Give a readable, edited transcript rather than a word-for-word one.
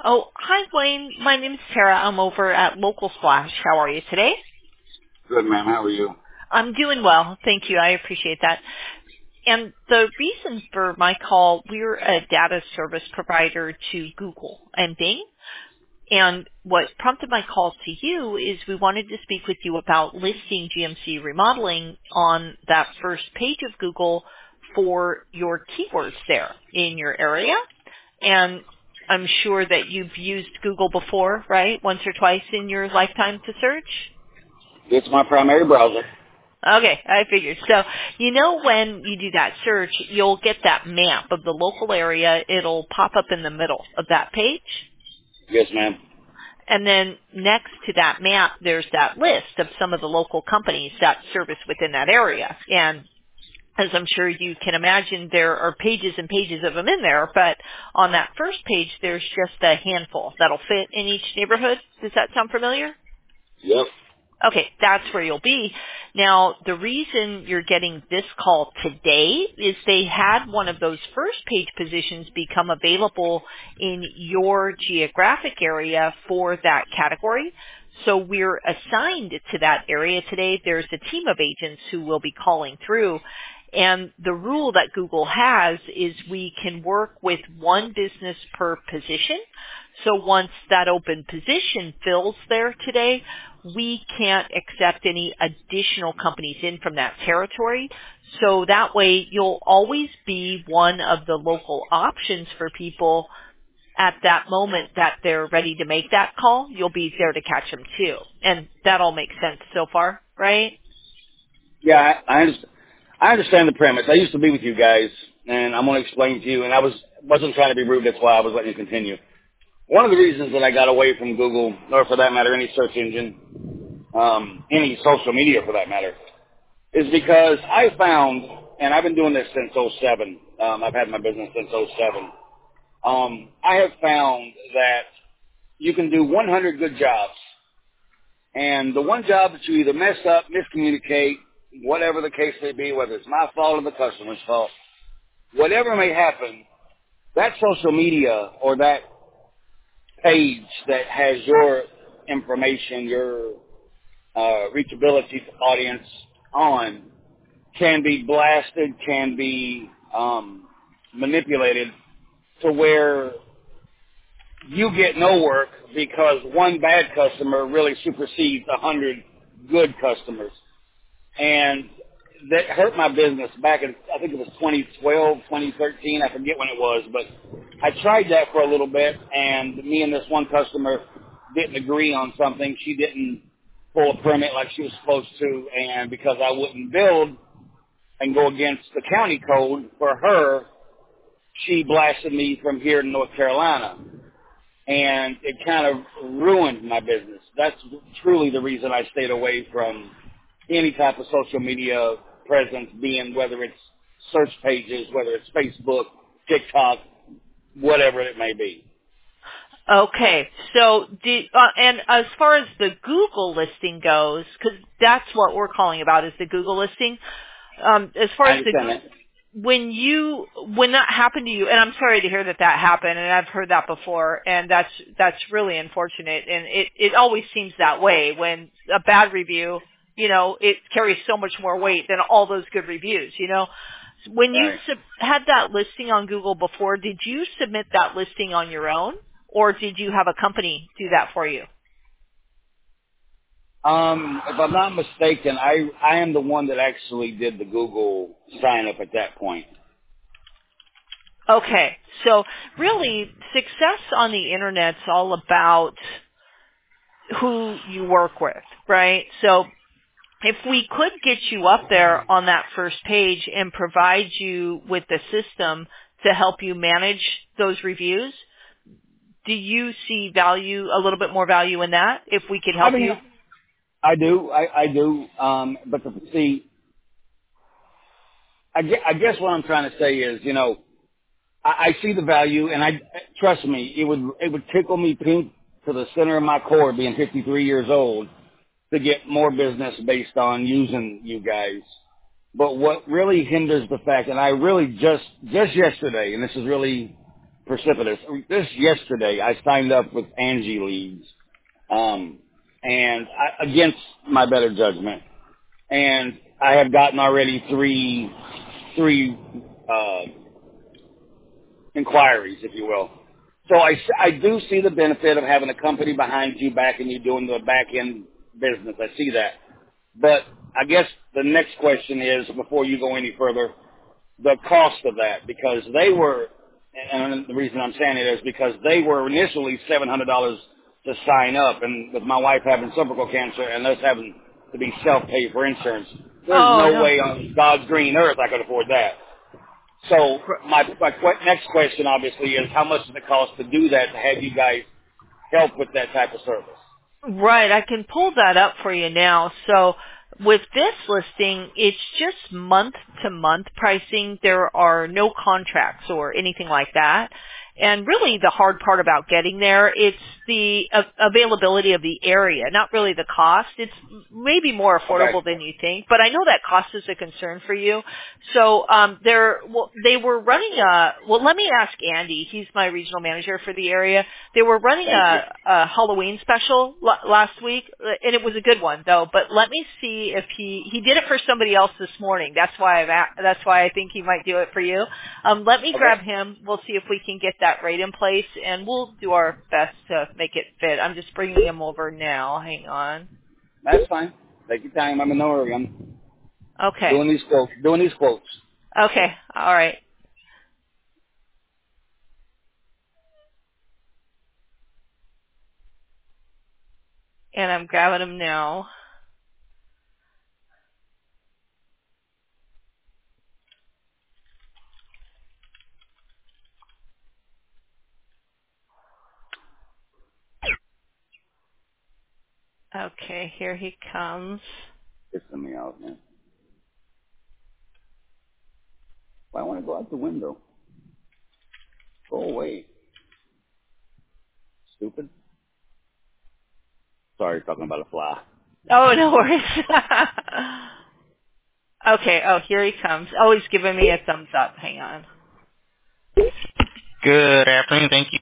Oh, hi, Wayne. My name's Tara. I'm over at Local Splash. How are you today? Good, ma'am. How are you? I'm doing well. Thank you. I appreciate that. And the reason for my call, we're a data service provider to Google and Bing. And what prompted my call to you is we wanted to speak with you about listing GMC remodeling on that first page of Google for your keywords there in your area. And I'm sure that you've used Google before, right? Once or twice in your lifetime to search? It's my primary browser. Okay, I figured. So, when you do that search, you'll get that map of the local area. It'll pop up in the middle of that page. Yes, ma'am. And then next to that map, there's that list of some of the local companies that service within that area. And as I'm sure you can imagine, there are pages and pages of them in there, but on that first page, there's just a handful that'll fit in each neighborhood. Does that sound familiar? Yep. Okay, that's where you'll be. Now, the reason you're getting this call today is they had one of those first page positions become available in your geographic area for that category. So we're assigned to that area today. There's a team of agents who will be calling through. And the rule that Google has is we can work with one business per position. So once that open position fills there today, we can't accept any additional companies in from that territory. So that way you'll always be one of the local options for people at that moment that they're ready to make that call. You'll be there to catch them too. And that all makes sense so far, right? Yeah, I understand the premise. I used to be with you guys, and I'm going to explain to you, and wasn't trying to be rude. That's why I was letting you continue. One of the reasons that I got away from Google, or for that matter, any search engine, any social media for that matter, is because I found, and I've been doing this since '07. I've had my business since '07. I have found that you can do 100 good jobs, and the one job that you either mess up, miscommunicate, whatever the case may be, whether it's my fault or the customer's fault, whatever may happen, that social media or that page that has your information, your reachability audience on, can be blasted, can be manipulated to where you get no work because one bad customer really supersedes 100 good customers. And that hurt my business back in, I think it was 2012, 2013, I forget when it was, but I tried that for a little bit, and me and this one customer didn't agree on something. She didn't pull a permit like she was supposed to, and because I wouldn't build and go against the county code for her, she blasted me from here in North Carolina. And it kind of ruined my business. That's truly the reason I stayed away from any type of social media presence, being whether it's search pages, whether it's Facebook, TikTok, whatever it may be. Okay, so and as far as the Google listing goes, because that's what we're calling about is the Google listing. As far I as the understand that. when that happened to you, and I'm sorry to hear that happened, and I've heard that before, and that's really unfortunate, and it always seems that way when a bad review, it carries so much more weight than all those good reviews, When you Right. had that listing on Google before, did you submit that listing on your own, or did you have a company do that for you? If I'm not mistaken, I am the one that actually did the Google sign up at that point. Okay, so really, success on the internet's all about who you work with, right? So if we could get you up there on that first page and provide you with the system to help you manage those reviews, do you see a little bit more value in that if we could I help mean, you? I do. I do. But see, I guess what I'm trying to say is, I see the value, and trust me, it would tickle me pink to the center of my core, being 53 years old, to get more business based on using you guys. But what really hinders the fact, and I really just yesterday, and this is really precipitous. This yesterday, I signed up with Angie Leads, and against my better judgment, and I have gotten already three inquiries, if you will. So I do see the benefit of having a company behind you, backing you, doing the back end business. I see that. But I guess the next question is, before you go any further, the cost of that, because they were, and the reason I'm saying it is because they were initially $700 to sign up, and with my wife having cervical cancer and us having to be self-paid for insurance, there's Oh, no no. way on God's green earth I could afford that. So my next question, obviously, is how much does it cost to do that, to have you guys help with that type of service? Right, I can pull that up for you now. So with this listing, it's just month-to-month pricing. There are no contracts or anything like that. And really the hard part about getting there, it's the availability of the area, not really the cost. It's maybe more affordable Okay. than you think, but I know that cost is a concern for you. So they were running let me ask Andy. He's my regional manager for the area. They were running Thank you. a Halloween special last week, and it was a good one though. But let me see if he did it for somebody else this morning. That's why I think he might do it for you. Let me Okay. grab him. We'll see if we can get that rate in place, and we'll do our best to make it fit. I'm just bringing him over now. Hang on. That's fine. Take your time. I'm in no hurry. I'm Okay. doing these quotes. Okay. All right. And I'm grabbing him now. Okay, here he comes. Pissing me out, man. Well, I want to go out the window. Go away. Stupid. Sorry, talking about a fly. Oh, no worries. Okay, oh, here he comes. Oh, he's giving me a thumbs up. Hang on. Good afternoon. Thank you